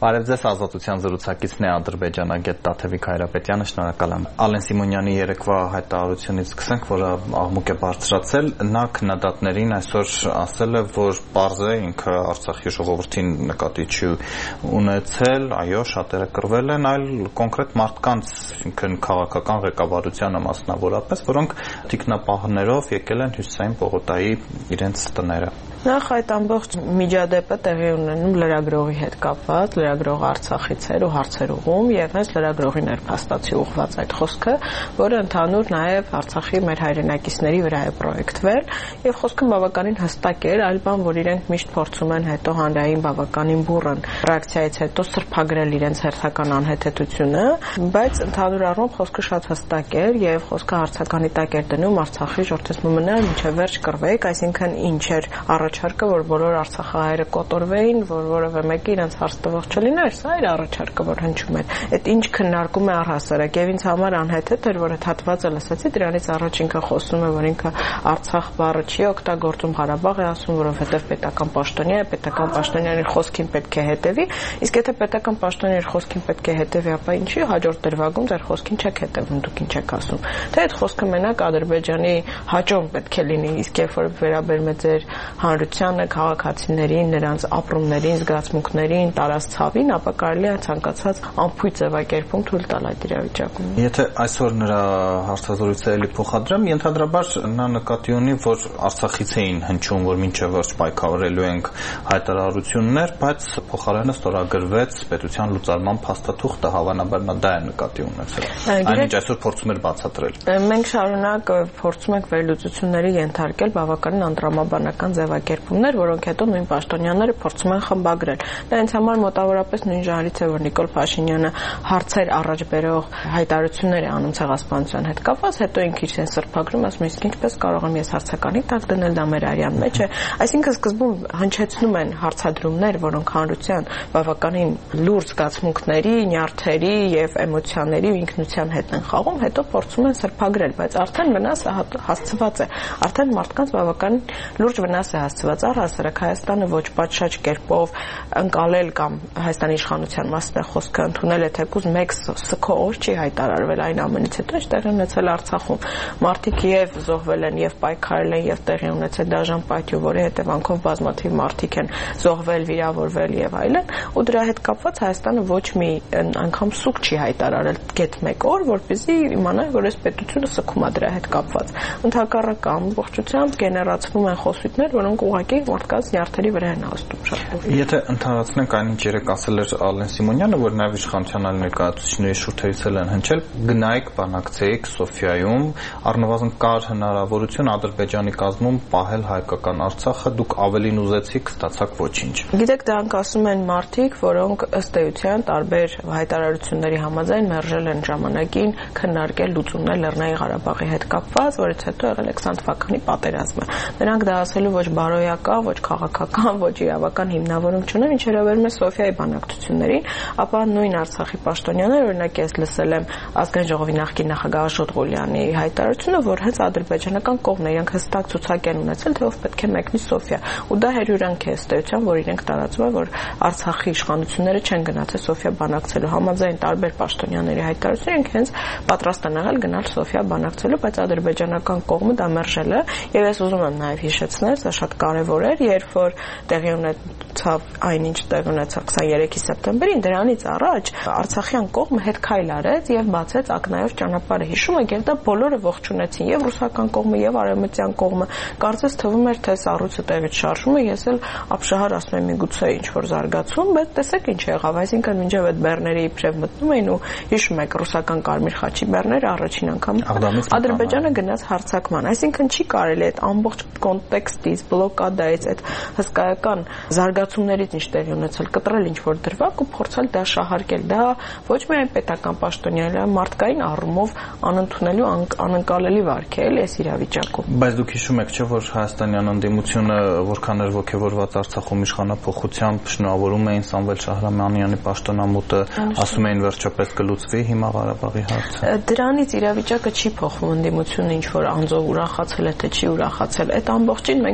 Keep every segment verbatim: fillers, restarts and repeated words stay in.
Բարև ձեզ, Ազատության զրուցակիցն է ադրբեջանագետ Տաթևիկ Հայրապետյանը, շնորհակալ եմ։ Ալեն Սիմոնյանի երեկվա հայտարարությունից սկսենք, որը աղմուկ է բարձրացել, նա քննադատներին այսօր ասել է, որ պարզ է ինքը Արցախի ժողովրդին նկատի չի ունեցել, այո, շատերը կռվել են, այլ կոնկրետ մարդկանց, ինքն քաղաքական ղեկավարությանը մասնավորապես, որոնք թիկնապահներով եկել են Հյուսիսային պողոտայի իրենց տները։ Նախ այդ ամբողջ միջադեպը տեղի ունենում լրագրողի հետ կապված, լրագրողը Արցախից էր ու հարցեր ուղղում եւ հենց լրագրողի ներփաստացի ուղղված այդ խոսքը, որը ընդհանուր նաեւ Արցախի մեր հայրենակիցների վրա է պրոյեկտվել եւ խոսքը բավականին հստակ էր, այլ բան, որ իրենք միշտ փորձում են հետո հանրային բավականին բուռն ռեակցիայից հետո սրբագրել իրենց հերթական անհեթեթությունը, բայց ընդհանուր առմամբ խոսքը շատ հստակ էր եւ խոսքը հարցականի տակ էր դնում Արցախի ժողովրդի մնալ մինչեւ վերջ կռվեք, այսինքն ինչ էր առաջարկը, որ բոլոր արցախահայերը կոտորվեին, որ որևէ մեկը իրենց հարց տվող չլիներ, սա էր առաջարկը, որ հնչում էր։ Այդ ինչ քննարկում է առհասարակ եւ ինձ համար անհեթեթ էր, որ այդ հատվածը լսեցի, դրանից առաջ ինքը խոսում է, որ ինքը Արցախ բառը չի օգտագործում, Ղարաբաղ է ասում, որովհետեւ պետական պաշտոնյա է, պետական պաշտոնյանի խոսքին պետք է հետևի, իսկ եթե պետական պաշտոնյայի խոսքին պետք է հետևի, ապա ինչի հաջորդ դրվագում ձեր խոսքին չեք հետևում, դուք ինչ եք ասում։ Թե այդ խոսքը մենակ Ադրբեջանի հաջող պետք է լինի, իսկ երբ որ վերաբերում է ձեր հանրությանը, քաղաքացիներին, նրանց ապրումներին, զգացմունքներին, տարած ցավին, ապա կարելի է ցանկացած ամփույթ ձևակերպում թույլ տալ այդ իրավիճակում։ Եթե այսօր նրա հարցազրույցը էլի փոխադրեմ, ենթադրաբար նա նկատի ունի, որ Արցախից էին հնչում, որ մինչև վերջ պայքարելու ենք հայտարարություններ, բայց փոխարենը ստորագրվեց պետության լուծարման փաստաթուղթը, հավանաբար նա դա է նկատի ունեցել։ Այնինչ այսօր փորձում էր բացատրել։ Մենք շարունակ փորձում ենք վերլուծությունների ենթարկել բավականին անդրամաբանական ձևակերպումներ, որոնք հետո նույն պաշտոնյաները փորձում են խմբագրել։ Դա ինձ համար մոտավորապես նույն ժանրից է, որ Նիկոլ Փաշինյանը հարցեր առաջ բերող հայտարարություններ է անում ցեղասպանության հետ կապված, հետո ինքը իր սրբագրում ասում է, իսկ ինչպես կարող եմ ես հարցականի տակ դնել, դա մեր արյան մեջ է։ Այսինքն սկզբում հնչեցնում են հարցադրումներ, որոնք հանրության բավականին լուրջ զգացմունքների, նյարդերի եւ էմոցիաների ու ինքնության հետ են խաղում, հետո փորձում են սրբագրել, բայց արդեն վնասը հասցված է։ Արդեն մարդկանց բավական լուրջ վնաս է հասցված, առհասարակ Հայաստանը ոչ պատշաճ կերպով ընկալել կամ Հայաստանի իշխանության մասն է խոսքը ընդունել է թեկուզ մեկ սքո օր չի հայտարարվել այն ամենից հետո ինչ տեղի ունեցել Արցախում։ Մարդիկ եւ զոհվել են եւ պայքարել են եւ տեղի ունեցել դաժան պայթյու, որի հետևանքով բազմաթիվ մարդիկ են զոհվել, վիրավորվել եւ այլն, ու դրա հետ կապված Հայաստանը ոչ մի անգամ սուկ չի հայտարարել գեթ մեկ օր, որպեսզի իմանա, որ այս պետությունը սքում է դրա հետ կապված։ Ընդհակառակը ամբողջությամբ գեներացվում են խոսույթներ, որոնք ուղղակի մարդկանց նյարդերի վրա են ազդում շատ։ Եթե ընդհանրացնենք այն, ինչ երեք ասել էր Ալեն Սիմոնյանը, որ նաև իշխանության այլ ներկայացուցիչների շուրթերից են հնչել, գնայիք, բանակցեիք Սոֆիայում, առնվազն կար հնարավորություն Ադրբեջանի կազմում պահել հայկական Արցախը, դուք ավելին ուզեցիք, ստացաք ոչինչ։ Գիտեք, դրանք ասում են մարդիկ, որոնք ըստ էության տարբեր հայտարարությունների համաձայն մերժել են ժամանակին քննարկել լուծումներ Լեռնային Ղարաբաղի հետ կապված, որից հետո եղել է քսան թվականի պատերազմը։ Նրանք դա ասելու ոչ բարոյական, ոչ քաղաքական, ոչ իրավական հիմնավորում չունեն, ինչ հրավերում է Սոֆիայի բանակցություններին, ապա նույն Արցախի պաշտոնյաները, օրինակ ես լսել եմ ազգային ժողովի նախկին նախագահ Աշոտ Ղուլյանի հայտարարությունը, որ հենց ադրբեջանական կողմն է, իրենք հստակ ցուցակ են ունեցել, թե ով պետք է մեկնի Սոֆիա, ու դա հերյուրանք է ըստ էության, որ իրենք տարածում են, որ Արցախի իշխանությունները չեն գնացել Սոֆիա բանակցելու, համաձայն տարբեր պաշտոնյաների հայտարարությունների, իրենք հենց պատրաստ են եղել գնալ Սոֆիա բանակցելու, բայց ադրբեջանական կողմը դա մերժել է, եւ ես ուզում եմ նաեւ հիշեցնել, սա շատ կարեւոր էր, երբ որ տեղի ունեցավ այնինչ տեղի ունեցավ քսաներեքի սեպտեմբերին, դրանից առաջ Արցախյան կողմը հետ քայլ արեց եւ բացեց ակնայով ճանապարհը։ Հիշում եք, եւ դա բոլորը ողջունեցին, եւ ռուսական կողմը, եւ արևմտյան կողմը։ Կարծես թվում էր, թե սառույցը տեղից շարժվում է, ես էլ ապշահար ասում եմ, միգուցե ինչ որ զարգացում, բայց տեսեք ինչ եղավ, այսինքն մինչեւ այդ բեռների իբրև մտնում էին ու հիշում եք ռուսական կարմիր խաչի բեռները առաջին անգամ Ադրբեջանը գնաց հարձակման, այսինքն չի կարելի այդ ամբողջ կոնտեքստից, բլոկադայից, այդ հսկայական զարգացումներից ինչ տեղի ունեցել, կտրել ինչ որ դրվագ ու փորձել դա շահարկել, դա ոչ միայն պետական պաշտոնյա, այլ մարդկային առումով անընդունելի ու անկալելի վարք է այս իրավիճակում։ Բայց դուք հիշում եք, չէ՞ որ հայաստանյան ընդդիմությունը որքան էր ոգևորված Արցախում իշխանափոխությամբ, շնորհավորում էին Սամվել Շահրամանյանի պաշտոնամուտը, ասում էին վերջապես կլուծվի հիմա Ղարաբաղի հարցը։ Դրանից իրավիճակը չի փոխվում, ընդդիմությունը ինչ որ անձով ուրախացել է, թե չի ուրախացել։ Այդ ամբողջին մենք միշտ նայում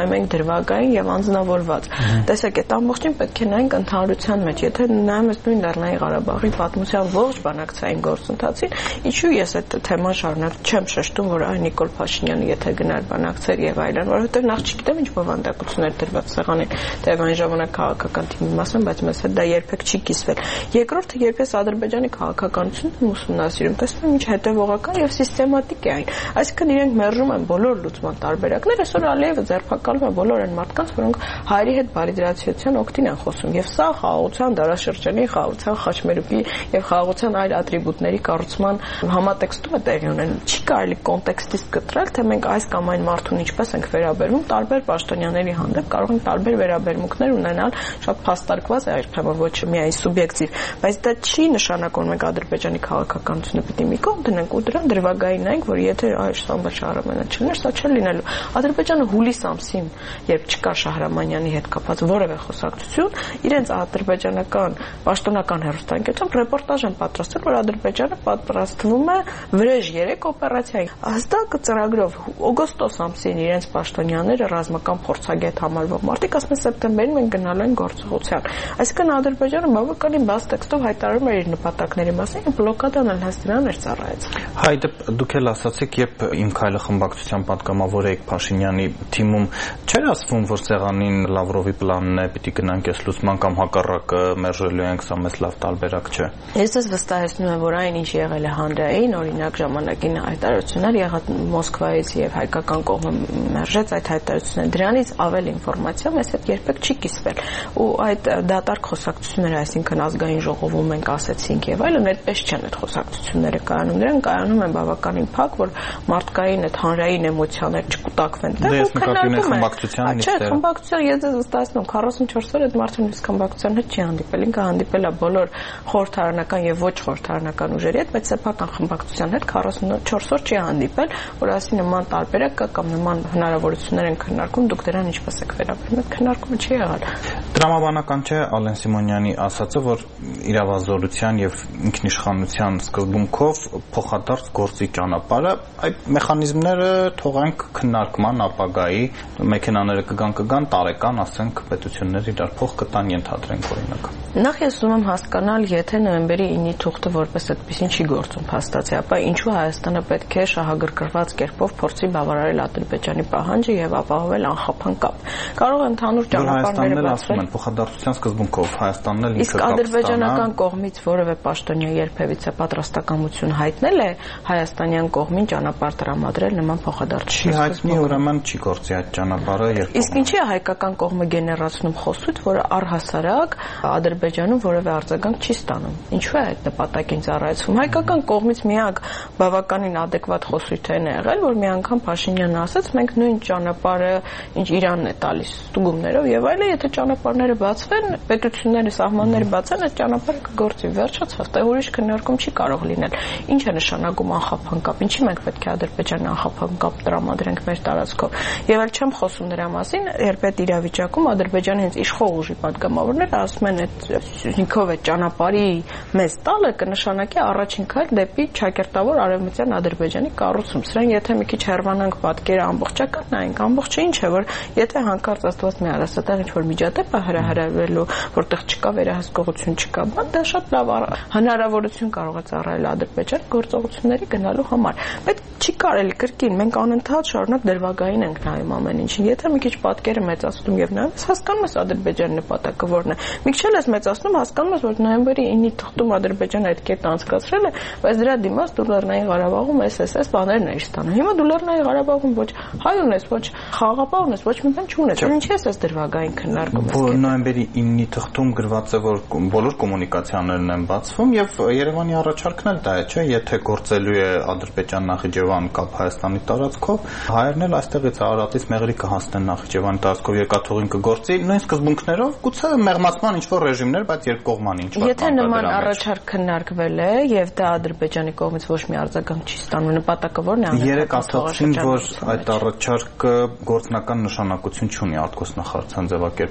մենք դրվագային եւ անձնավորված։ Տեսեք, այդ ամբողջին պետք է նայենք ընդհանրության մեջ։ Եթե նայում ես նույն Լեռնային Ղարաբաղի պատմության ողջ բանակցային գործընթացին, ինչու ես այդ թեման շարունակ չեմ շեշտում, որ այ Նիկոլ Փաշինյանը եթե գնար բանակցեր եւ այլն, որովհետեւ նախ չգիտեմ ինչ բովանդակություններ դրված սեղանին, թեև այն ժամանակ քաղաքական թիմի մաս եմ, բայց մեզ հետ դա երբեք չի կիսվել։ Երկրորդը, երբ ես Ադրբեջանի քաղաքականությունն ուսումնասիրում, տեսնում եմ ինչ հետևողական եւ սիստեմատիկ է այն։ Այսինքն իրենք մերժում են բոլոր լուծման տարբերակները, այսօր Ալիևը ձերբակալում է բոլոր այն մարդկանց, որոնք հայերի հետ բարիդրացիության օգտին են խոսում, եւ սա խաղաղության դարաշրջանի, խաղաղության խաչմերուկի եւ խաղաղության այլ ատրիբուտների կառուցման համատեքստում է տեղի ունենում։ Չի կարելի կոնտեքստից կտրել, թե մենք այս կամ այն մարդուն ինչպես ենք վերաբերվում, տարբեր պաշտոնյաների հանդեպ կարող են տարբեր վերաբերմունքներ ունենալ, շատ փաստարկված է երբեմն ոչ միայն սուբյեկտիվ, բայց դա չի նշանակում մենք Ադրբեջանի քաղաքականությունը պիտի մի կողմ դնենք ու դրան դրվագային նայենք, որ եթե այլ Սամվել Շահրամանյանը չլիներ, սա չէ լինելու։ Ադրբեջանը հուլիս ամսին, երբ չկար Շահրամանյանի հետ կապված որևէ խոսակցություն, իրենց ադրբեջանական պաշտոնական հեռուստաընկերությամբ ռեպորտաժ են պատրաստել, որ Ադրբեջանը պատրաստվում է վրեժ երեք օպերացիայի։ Հստակ ծրագրով օգոստոս ամսին իրենց պաշտոնյաները ռազմական փորձագետ համարվող մարդիկ ասում են սեպտեմբերին մենք գնալու ենք գործողության։ Այսինքն Ադրբեջանը բավականին բաց տեքստով հայտարարում էր իր նպատակների մասին, բլոկադան էլ հենց դրան էր ծառայեցել։ Հայ, դուք էլ ասացիք, երբ Իմ քայլը խմբակցության պատգամավոր եք Փաշինյանի թիմում, չէր ասվում, որ սեղանին Լավրովի պլանն է, պիտի գնանք այս լուսման կամ հակառակը մերժելու ենք, սա մեծ լավ տարբերակ չէ։ Ես ես վստահեցնում եմ, որ այն ինչ եղել է հանրային, օրինակ ժամանակին հայտարարություններ եղած Մոսկվայից եւ հայկական կողմը մերժեց այդ հայտարարությունները, դրանից ավել ինֆորմացիա մեզ հետ երբեք չի կիսվել։ Ու այդ դատարկ խոսակցությունները, այսինքն ազգային ժողովում մենք ասեցինք եւ այլն, այդպես չեն այդ խոսակցությունները կայանում, նրանք կայանում են բավականին փակ, որ մարդկային այդ հանրային էմոցիաներ չկուտակվեն տեղ ու քննարկում են խմբակցության նիստերը։ Չէ, խմբակցության ես ձեզ վստահեցնում եմ քառասունչորս օր այդ մարդը նույնիսկ խմբակցության հետ չի հանդիպել, ինքը հանդիպել է բոլոր խորհրդարանական եւ ոչ խորհրդարանական ուժերի հետ, բայց սեփական խմբակցության հետ քառասունչորս օր չի հանդիպել, որ ասի նման տարբերակ կա կամ նման հնարավորություններ են քննարկում, դուք դրան ինչպես եք վերաբերվում, այդ քննարկումը չի եղել։ Տրամաբանական չէ Ալեն Սիմոնյանի ասածը, որ իրավազորության եւ ինքնիշխանության սկզբունքով փոխադարձ գործի ճանապարհը, այդ մեխանիզմները թողանք քննարկման ապագայի, մեքենաները կգան կգան տարեկան, ասենք, պետություններ իրար փող կտան, ենթադրենք օրինակ։ Նախ ես ուզում եմ հասկանալ, եթե նոյեմբերի ինը թուղթը որպես այդպեսին չի գործում փաստացի, ապա ինչու Հայաստանը պետք է շահագրգռված կերպով փորձի բավարարել Ադրբեջանի պահանջը եւ ապահովել անխափան կապ։ Կարող է ընդհանուր ճանապարհները բացվել փոխադարձության սկզբունքով Հայաստանն էլ ինքը իսկ ադրբեջանական կողմից որևէ պաշտոնյա երբևիցե պատրաստակամություն հայտնել է Հայաստանյան կողմին ճանապարհ տրամադրել նման փոխադարձության չի հայտնի, ուրեմն չի գործի այդ ճանապարհը երբ իսկ ինչի է հայկական կողմը գեներացնում խոսույթ, որը առհասարակ Ադրբեջանում որևէ արձագանք չի ստանում։ Ինչու է այդ նպատակին ծառայեցվում։ Հայկական կողմից միակ բավականին adekvat խոսույթն է եղել, որ մի անգամ Փաշինյանը ասաց, մենք նույն ճանապարհը, ինչ Իրանն է տալիս ստուգումներով եւ այլն, եթե ճանապարհները բացվեն, պետությունների սահմանները բացան, այդ ճանապարհը կգործի, վերջացավ, դա ուրիշ քննարկում չի կարող լինել։ Ինչ է նշանակում անխափան կապ, ինչի մենք պետք է Ադրբեջանը անխափան կապ տրամադրենք մեր տարածքով։ Եվ այլ չեմ խոսում նրա մասին, երբ այդ իրավիճակում Ադրբեջանը հենց իշխող ուժի падգամավորները ասում են, այդ Սյունիքով այդ ճանապարհի մեծ տալը կնշանակի առաջին քայլ դեպի ճակերտավոր արևմտյան Ադրբեջանի կառուցում։ Սրան եթե մի քիչ հեռվանանք պատկերը ամբողջական նայենք, ամբողջը ինչ է, որ եթե հանկարծ աստված մի արասատեղ ինչ որ միջադեպ է հրահրավելու, որտեղ չկա վերահսկողություն, չկա, բան, դա շատ լավ հնարավորություն կարող է ծառայել Ադրբեջան գործողությունների գնալու համար։ Բայց չի կարելի կրկին, մենք անընդհատ շարունակ դրվագային ենք նայում ամեն ինչին։ Եթե մի քիչ պատկերը մեծացնում եւ նայում, հասկանում ես Ադրբեջանի նպատակը որն է։ Մի քիչ էլ ես մեծացնում, հասկանում ես, որ նոյեմբերի ինը թղթում Ադրբեջանը այդ կետը անցկացրել է, բայց դրա դիմաց դու Լեռնային Ղարաբաղում էս էս էս բաներն էիր ստանում։ Հիմա դու Լեռնային Ղարաբաղում ոչ հայ ունես, ոչ խաղաղապահ ունես, ոչ մի բան չունես։ Ինչի՞ ես այս դրվագային քննարկում ես։ Նոյեմբերի ինը թղթում գրված է, որ բոլոր կոմունիկացիաներն են բացվում եւ Երևանի առաջարկն էլ դա է, չէ՞, եթե գործելու է Ադրբեջան-Նախիջևան կապ Հայաստանի տարածքով, հայերն էլ այստեղից Արարատից մեղրի կհասնեն Նախիջևանի տարածքով երկաթուղին կգործի, նույն սկզբունքներով, գուցե մեղմացման ինչ-որ ռեժիմներ, բայց երկկողմանի ինչ-որ։ Եթե նման առաջարկ քննարկվել է եւ դա Ադրբեջանի կողմից ոչ մի արձագանք չի ստանում, նպատակը ո՞րն է։ Երեք ասացին, որ այդ առաջարկը գործնական նշանակություն չունի արտգործնախարարության ձևակերպումը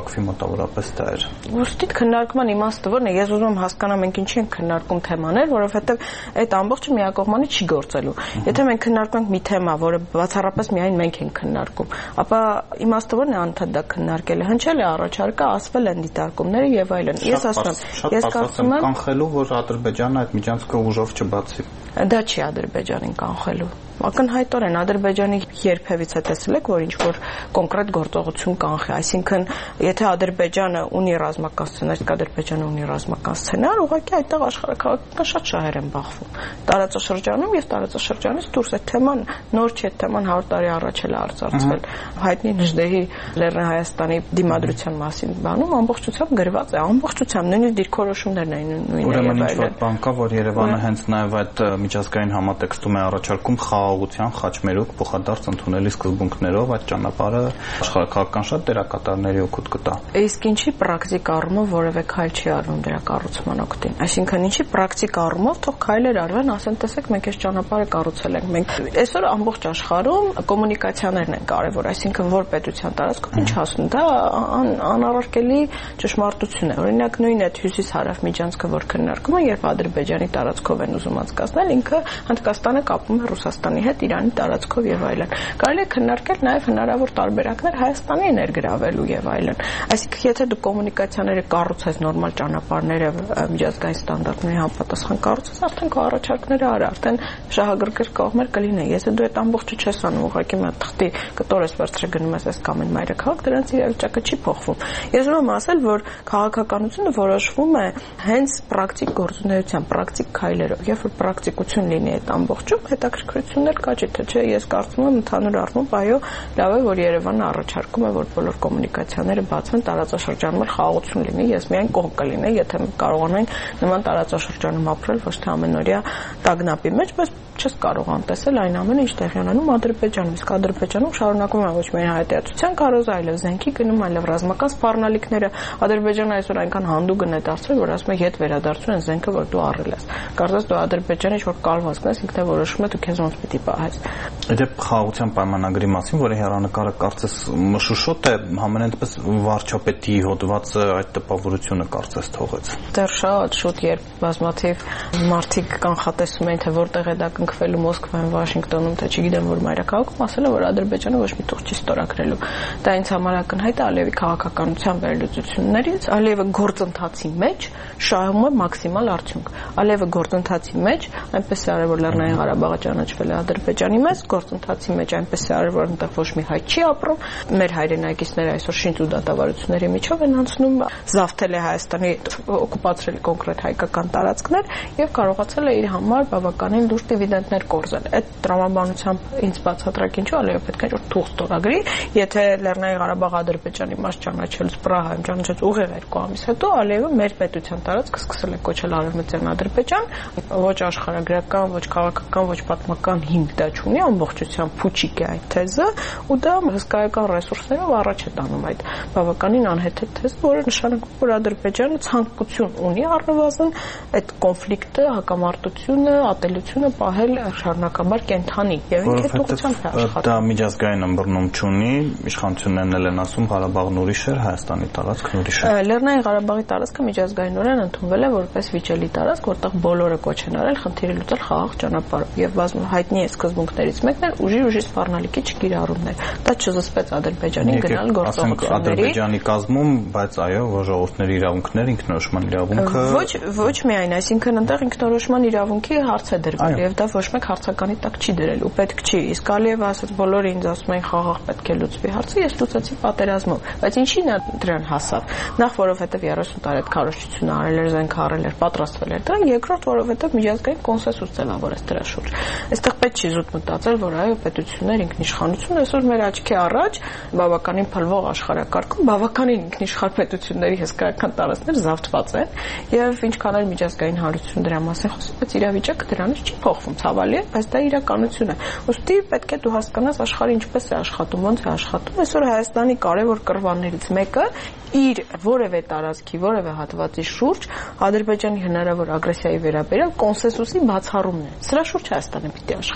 Բաքվի մոտավորապես դա էր։ Ոստի քննարկման իմաստը ո՞րն է։ Ես ուզում եմ հասկանամ մենք ինչի ենք քննարկում թեմաներ, որովհետև այդ ամբողջը միակողմանի չի գործելու։ Եթե մենք քննարկում ենք մի թեմա, որը բացառապես միայն մենք ենք քննարկում, ապա իմաստը ո՞րն է անդադ դա քննարկելը։ Հնչել է առաջարկը, ասվել են դիտարկումները եւ այլն։ Ես ասում եմ, ես կարծում եմ կանխելու, որ Ադրբեջանը այդ միջանցքը ուժով չբացի։ Դա չի Ադրբեջանին կանխելու։ Ակնհայտորեն Ադրբեջանի երբևիցե տեսել եք, որ ինչ-որ կոնկրետ գործողություն կանխի, այսինքն եթե Ադրբեջանը ունի ռազմական սցենար, իսկ Ադրբեջանը ունի ռազմական սցենար, ուղղակի այդտեղ աշխարհաքաղաքական շատ շահեր են բախվում։ Տարածաշրջանում եւ տարածաշրջանից դուրս այդ թեման նոր չի, այդ թեման հարյուր տարի առաջ էլ արծարծվել։ Հայտնի Նժդեհի Լեռնային Հայաստանի դիմադրության մասին բանում ամբողջությամբ գրված է, ամբողջությամբ նույնիսկ դիրքորոշումներն են նույնն։ Ուրեմն ինչ-որ բան կա, որ Երևանը հենց նաեւ այդ միջազգային համատեքստում է առաջարկում խաղաղության խաչմերուկ փոխադարձ ընդունելի սկզբունքներով այդ ճանապարհը աշխարհաքաղաքական շատ դերակատարների օգուտ կտա։ Իսկ ինչի պրակտիկ առումով որևէ քայլ չի արվում դրա կառուցման օգտին։ Այսինքն ինչի պրակտիկ առումով թող քայլեր արվեն, ասեն, տեսեք, մենք այս ճանապարհը կառուցել ենք։ Մենք այսօր ամբողջ աշխարհում կոմունիկացիաներն են կարևոր, այսինքն որ պետության տարածքում ինչ հասնում, դա անառարկելի ճշմարտություն է։ Օրինակ նույն այդ հյուսիս-հարավ միջանցքը, որ քննարկում են, երբ Ադրբեջանի տարածքով են ուզում անցկացնել, ինքը Հնդկաստանը կապում է Ռուսաստանի հետ, Իրանի տարածքով եւ այլն։ Կարելի է քննարկել նաեւ հնարավոր տարբերակներ Հայաստանի ներգրավելու եւ այլն։ Այսինքն եթե դու կոմունիկացիաները կառուցես նորմալ ճանապարհները միջազգային ստանդարտների համապատասխան կառուցես, արդեն քո առաջարկները արա, արդեն շահագրգիռ կողմեր կլինեն։ Եթե դու այդ ամբողջը չես անում, ուղղակի մի թղթի կտորես վերցրե գնում ես այս կամ այն մայրաքաղաք, դրանց իրավիճակը չի փոխվում։ Ես ուզում եմ ասել, որ քաղաքականությունը որոշվում է հենց պրակտիկ գործունեությամբ, պրակտիկ քայլերով։ Երբ որ պրակտիկություն լինի այդ ամբողջում, հետաքրքրություններ կա, թե չէ, ես կարծում եմ ընդհանուր առմամբ, այո, լավ է, որ Երևանը առաջարկում է, որ բոլոր կոմունիկացիաները բացվեն, տարածաշրջանում խաղաղություն լինի։ Ես միայն կողմ կլինեի, եթե կարողանանք նման տարածաշրջանում ապրել, ոչ թե ամենօրյա տագնապի մեջ, բայց չես կարող անտեսել այն ամենը, ինչ տեղի ունենում Ադրբեջանում։ Իսկ Ադրբեջանում շարունակվում է ոչ միայն հայտարարության կարոզը, այլև զենքի գնում, այլև ռազմական սպառնալիքները։ Ադրբեջանը այսօր այնքան հանդուգն է դարձել, որ ասում է ետ վերադարձում են զենքը, որ դու առել ես։ Կարծես դու Ադրբեջանի ինչ-որ կալվածքն ես, ինքն է որոշում է դու քեզ ոնց պիտի պահես։ Դեպ խաղաղության պայմանագրի մասին, որի հեռանկարը կարծես մշուշոտ է, համենայնպես վարչապետի հոդվածը այդ տպավորությունը կարծես թողեց։ Դեռ շատ շուտ, երբ բազմաթիվ մարդիկ կանխատեսում էին, թե որտեղ է դա կնքվելու Մոսկվայում, Վաշինգտոնում, թե չգիտեմ որ մայրաքաղաքում, ասել է, որ Ադրբեջանը ոչ մի տող չի ստորագրելու։ Դա ինձ համար ակնհայտ է Ալիևի քաղաքականության վերլուծություններից, Ալիևը գործընթացի մեջ շահում է մաքսիմալ արդյունք։ Ալիևը գործընթացի մեջ այնպես է արել, որ Լեռնային Ղարաբաղը ճանաչվել է Ադրբեջանի մեջ, գործընթացի մեջ այնպես է արել, որ այնտեղ ոչ մի հայ չի ապրում։ Մեր հայրենակիցները այսօր շինչ ու դատավարությունների միջով են անցնում, զավթել է Հայաստանի օկուպացրել կոնկրետ հայկական տարածքներ եւ կարողացել է իր համար բավականին լուրջ դիվիդենդներ կորզել։ Այդ տրամաբանությամբ ինձ բացատրակ ինչու Ալիևը պետք է որ թուղթ ստորագրի, եթե Լեռնային Ղարաբաղը Ադրբեջանի մաս ճանաչելուց Պրահայում ճանաչեց ուղիղ երկու ամիս հետո, Ալիևը մեր պետության տարածքը սկսել է կոչել Արևմտյան Ադրբեջան, ոչ աշխարհագրական, ոչ քաղաքական, ոչ պատմական հիմք դա չունի, ամբողջությամբ փուչիկ է այդ թեզը, ու դա հսկայական ռեսուրսներով առաջ է տանում այդ բավականին անհեթեթ թեզը, որը նշանակում որ Ադրբեջանը ցանկություն ունի առնվազն այդ կոնֆլիկտը, հակամարտությունը, ատելությունը պահել շարունակաբար կենթանի եւ ինքը դուքությամբ է աշխատում։ Դա միջազգային ըմբռնում չունի, իշխանություններն էլ են ասում Ղարաբաղն ուրիշ է, Հայաստանի տարածքն ուրիշ է։ Լեռնային Ղարաբաղի տարածքը միջազգայինորեն ընդունվել է որպես վիճելի տարածք, որտեղ բոլորը կոչ են արել խնդիրը լուծել խաղաղ ճանապարհով եւ բազում հայտնի է սկզբունքներից մեկն է ուժի ուժի սպառնալիքի չկիրառումներ։ Դա չզսպեց Ադրբեջանին գնալ գործողությունների։ Ադրբեջանի կազմում, բայց այո, ժողովուրդների իրավունքներ, ինքնորոշման իրավունքը ոչ ոչ միայն, այսինքն այնտեղ ինքնորոշման իրավունքի հարց է դրվել եւ դա ոչ մեկ հարցականի տակ չի դրել ու պետք չի։ Իսկ Ալիևը ասաց բոլորը ինձ ասում են խաղաղ պետք է լուծվի հարցը, ես լուծեցի պատերազմով։ Բայց ինչի՞ նա դրան հասավ։ Նախ որովհետեւ երեսուն տարի այդ քարոզչությունը արել էր, զենք առել էր, պատրաստվել էր դրան, երկրորդ որովհետեւ միջազգային կոնսենսուս ձևավորեց դրա շուրջ։ Այստեղ պետք չի զուտ մտածել, որ այո, պետություններ, ինքնիշխանություն, այսօր մեր աչքի առաջ բավականին փլվող աշխարհակարգում բավականին ինքնիշխան պետությունների հսկայական տարածքներ զավթված են եւ ինչքան էլ միջազգային հանրություն դրա մասին խոսում, բայց իրավիճակը դրանից չի փոխվում, ցավալի է, բայց դա իրականություն է։ Ոստի պետք է դու հասկանաս աշխարհը ինչպես է աշխատում, ոնց է աշխատում։ Այսօր Հայաստանի կարևոր կռվաններից մեկը իր որևէ տարածքի, որևէ հատվածի շուրջ Ադրբեջանի հնարավոր ագրեսիայի վերաբերյալ կոնսենսուսի բացառումն է։ Սրա շուրջ Հայաստանը պիտի աշխատի։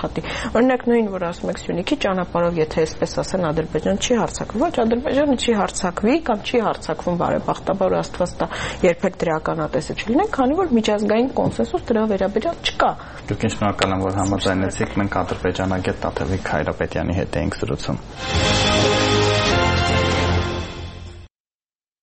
աշխատի։ Օրինակ նույն որ ասում եք Սյունիքի ճանապարհով, եթե այսպես ասեն, Ադրբեջան չի հարձակվում, ոչ, Ադրբեջանը չի հարձակվի կամ չի հարձակվում բարեբախտաբար, Աստված տա, երբեք դրականատեսը չլինենք, քանի որ միջազգային կոնսենսուս դրա վերաբերյալ չկա։ Դուք շնորհակալ եմ, որ համաձայնեցիք, մենք ադրբեջանագետ Տաթևիկ Հայրապետյանի հետ էինք զրուցում։